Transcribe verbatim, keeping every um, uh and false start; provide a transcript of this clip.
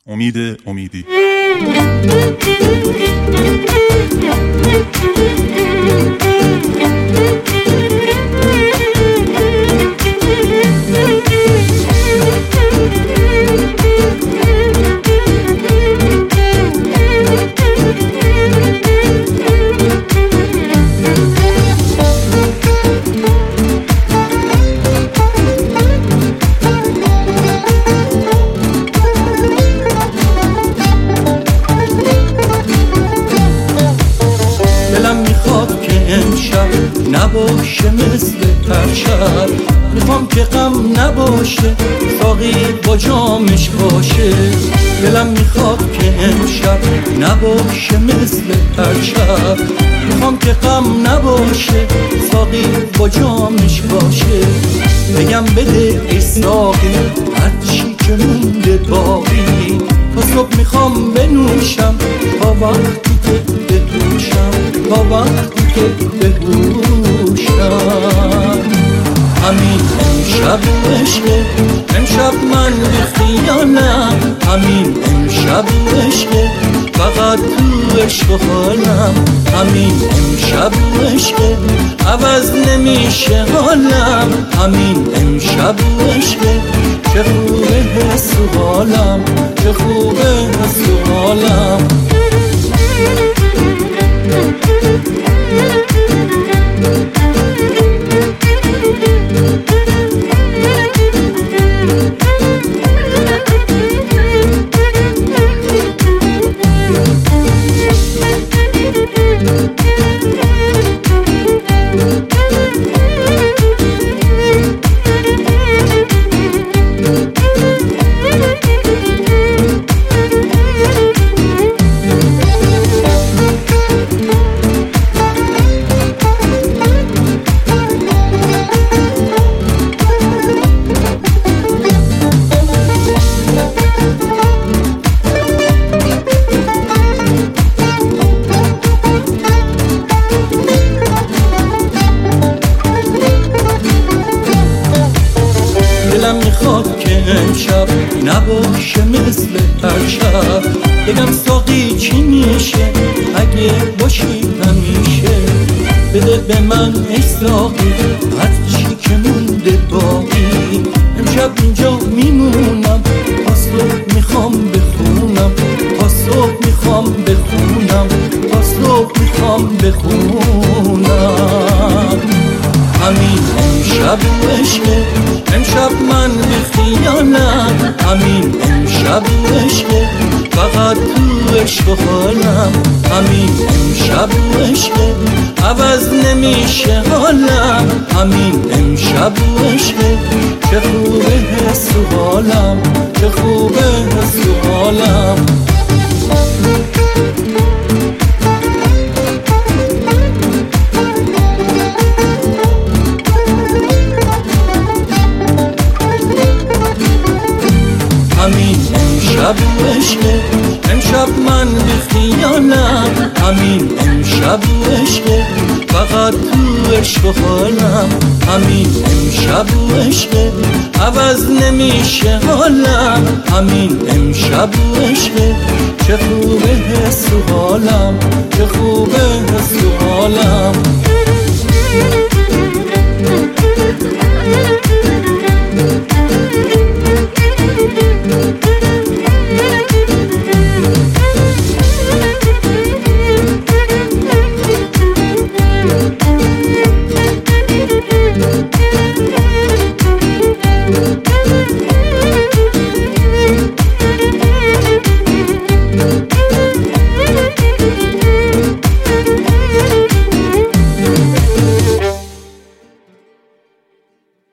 امید امیدی. نباشه مثل پرشب، میخوام که غم نباشه، ساقی با جامش باشه. دلم میخواد که امشب نباشه مثل پرشب، میخوام که غم نباشه، ساقی با جامش باشه. بگم بده ای ساقی هرچی که مونده باقی، تا صبح میخوام بنوشم تا وقتی که بهوشم، تا وقتی که بهوشم. همین امشب عشقه، امشب من بی خیالم، همین امشب عشقه، فقط تو عشق و حالم. همین امشب عشقه، عوض نمیشه حالم. همین امشب عشقه، چه خوبه حس و حالم، چه خوبه حس و حالم. دلم میخواد که امشب نباشه مثل پرشب، بگم ساقی چی میشه اگه باشی همیشه. بده به من ای ساقی هرچی که مونده باقی، امشب اینجا میمونم تا صبح میخوام بخونم، تا صبح میخوام بخونم، تا صبح میخوام بخونم. همین امشب عشقه، امشب من بی خیالم. همین امشب عشقه، فقط تو عشق و حالم. همین امشب عشقه، عوض نمیشه حالم. همین امشب عشقه، چه خوبه حس و حالم، چه خوبه حس و حالم. همین امشب عشقه، امشب من بی خیالم. همین امشب عشقه، فقط تو عشق و حالم. همین امشب عشقه، عوض نمیشه حالم. همین امشب عشقه، چه خوبه حس و حالم، چه خوبه حس و حالم.